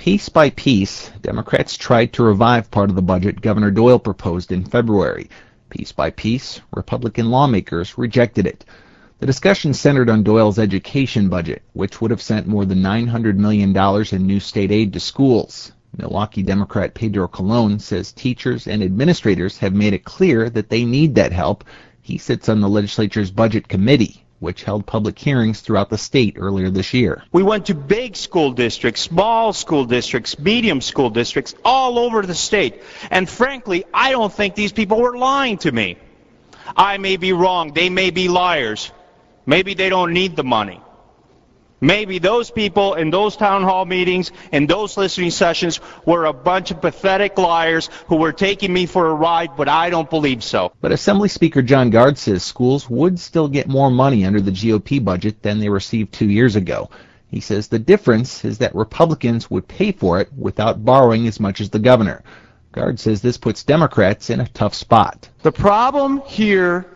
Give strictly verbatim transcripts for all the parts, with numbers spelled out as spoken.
Piece by piece, Democrats tried to revive part of the budget Governor Doyle proposed in February. Piece by piece, Republican lawmakers rejected it. The discussion centered on Doyle's education budget, which would have sent more than nine hundred million dollars in new state aid to schools. Milwaukee Democrat Pedro Colon says teachers and administrators have made it clear that they need that help. He sits on the legislature's budget committee, which held public hearings throughout the state earlier this year. We went to big school districts, small school districts, medium school districts, all over the state. And frankly, I don't think these people were lying to me. I may be wrong. They may be liars. Maybe they don't need the money. Maybe those people in those town hall meetings and those listening sessions were a bunch of pathetic liars who were taking me for a ride, but I don't believe so. But Assembly Speaker John Gard says schools would still get more money under the G O P budget than they received two years ago. He says the difference is that Republicans would pay for it without borrowing as much as the governor. Gard says this puts Democrats in a tough spot. The problem here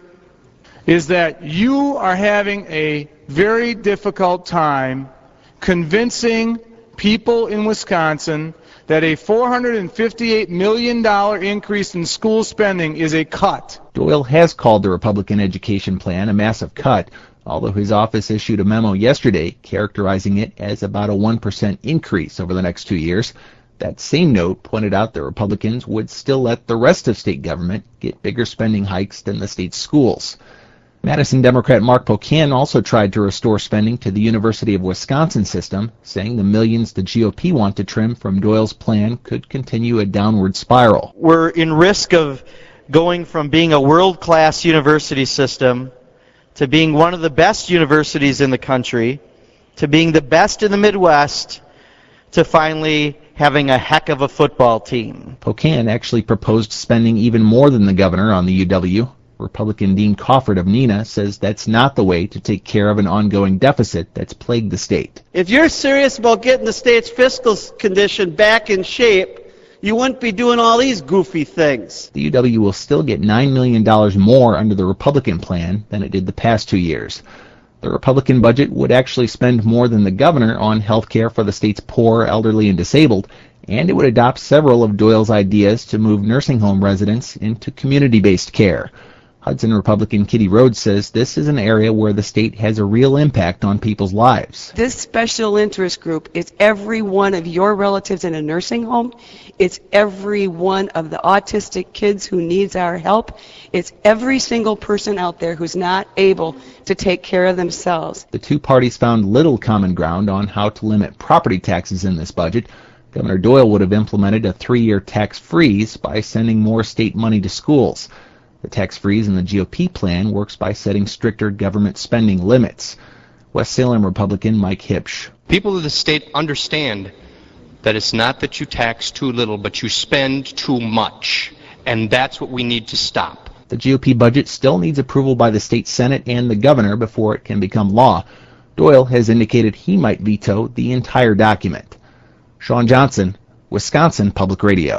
is that you are having a very difficult time convincing people in Wisconsin that a four hundred fifty-eight million dollars increase in school spending is a cut. Doyle has called the Republican education plan a massive cut, although his office issued a memo yesterday characterizing it as about a one percent increase over the next two years. That same note pointed out that Republicans would still let the rest of state government get bigger spending hikes than the state's schools. Madison Democrat Mark Pocan also tried to restore spending to the University of Wisconsin system, saying the millions the G O P want to trim from Doyle's plan could continue a downward spiral. We're in risk of going from being a world-class university system to being one of the best universities in the country, to being the best in the Midwest, to finally having a heck of a football team. Pocan actually proposed spending even more than the governor on the U W. Republican Dean Cofford of Neenah says that's not the way to take care of an ongoing deficit that's plagued the state. If you're serious about getting the state's fiscal condition back in shape, you wouldn't be doing all these goofy things. The U W will still get nine million dollars more under the Republican plan than it did the past two years. The Republican budget would actually spend more than the governor on health care for the state's poor, elderly, and disabled, and it would adopt several of Doyle's ideas to move nursing home residents into community-based care. Hudson Republican Kitty Rhodes says this is an area where the state has a real impact on people's lives. This special interest group is every one of your relatives in a nursing home. It's every one of the autistic kids who needs our help. It's every single person out there who's not able to take care of themselves. The two parties found little common ground on how to limit property taxes in this budget. Governor Doyle would have implemented a three-year tax freeze by sending more state money to schools. The tax freeze in the G O P plan works by setting stricter government spending limits. West Salem Republican Mike Hipsch. People of the state understand that it's not that you tax too little, but you spend too much, and that's what we need to stop. The G O P budget still needs approval by the state Senate and the governor before it can become law. Doyle has indicated he might veto the entire document. Sean Johnson, Wisconsin Public Radio.